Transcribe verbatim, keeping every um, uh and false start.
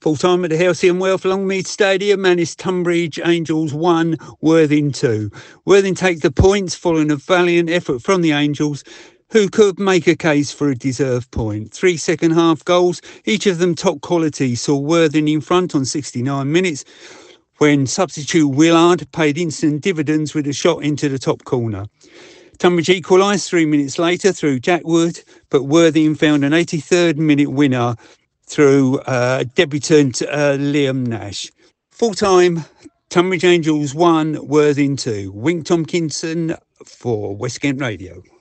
Full time at the Halcyon Wealth Longmead Stadium, and it's Tunbridge Angels one, Worthing two. Worthing take the points following a valiant effort from the Angels, who could make a case for a deserved point. Three second half goals, each of them top quality, saw Worthing in front on sixty-nine minutes, when substitute Willard paid instant dividends with a shot into the top corner. Tunbridge equalised three minutes later through Jack Wood, but Worthing found an eighty-third minute winner through uh, debutant uh, Liam Nash. Full time, Tunbridge Angels one, Worthing two. Wink Tompkinson for West Kent Radio.